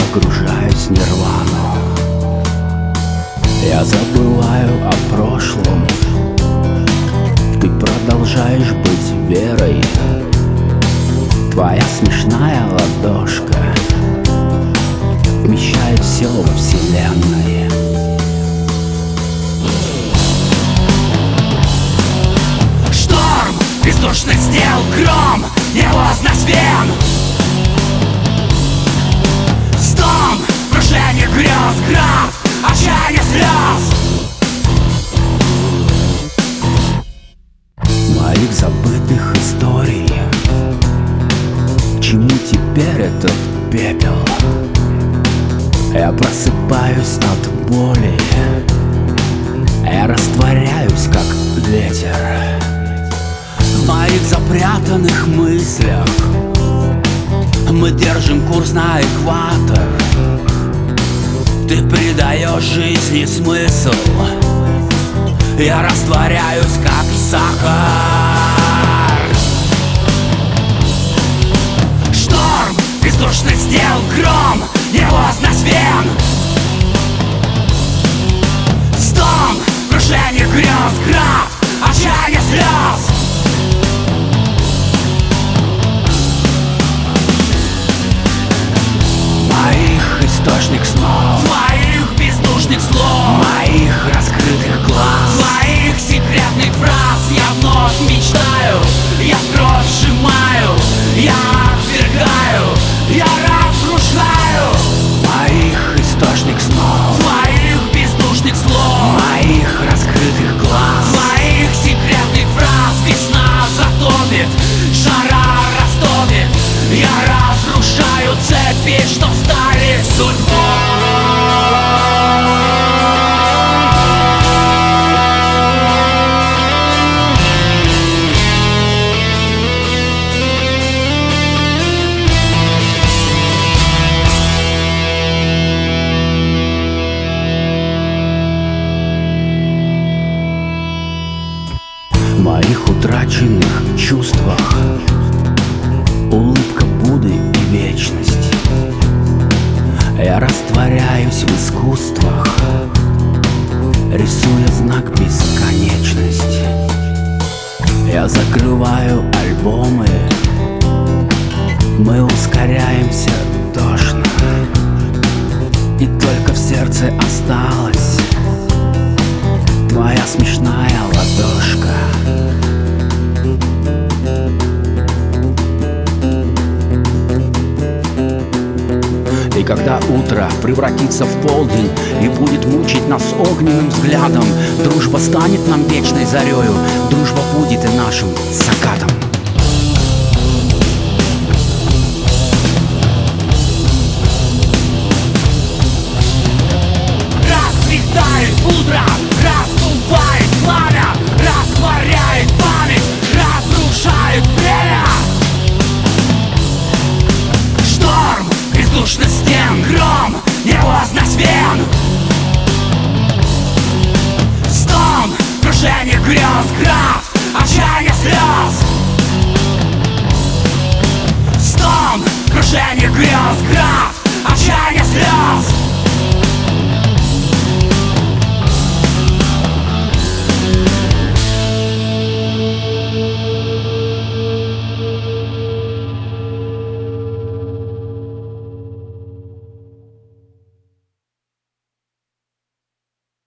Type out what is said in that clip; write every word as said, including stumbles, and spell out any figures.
погружаюсь в нирвану. Я забываю о прошлом. Ты продолжаешь быть верой. Твоя смешная ладошка вмещает все во вселенной. Шторм, бездушный сделал гром, невозможно свен. Стон, крушение грез, град, отчаяние слез. Моих забытых историй. К чему теперь этот пепел? Я просыпаюсь от боли. Я растворяюсь, как ветер. В моих запрятанных мыслях мы держим курс на экватор. Ты придаешь жизни смысл. Я растворяюсь, как сахар. Шторм, бездушный сделал гром, невозможно свен. Стон, крушение грез, град, отчаяние слез. Моих источник снов, Твоих бездушных слов, моих раскрытых глаз, твоих секретных фраз. Я вновь мечтаю, я в кровь сжимаю, я отвергаю, я разрушаю. моих источник снов, Твоих бездушных слов, моих раскрытых глаз, твоих секретных фраз. Весна затопит, жара растопит. Я разрушаю цепи, что стали судьбой. в моих утраченных чувствах улыбка Будды и вечность. Я растворяюсь в искусствах, рисуя знак бесконечность. Я закрываю альбомы, мы ускоряемся тошно, и только в сердце осталась твоя смешная ладошка. И когда утро превратится в полдень и будет мучить нас огненным взглядом, дружба станет нам вечной зарею, дружба будет и нашим закатом. Расцветает утро, раздувает пламя, растворяет память, разрушает время. Шторм, бездушный стен, гром, невозможно свен. Стон, крушение грез, град, отчаяние слез. Стон, крушение грез, град,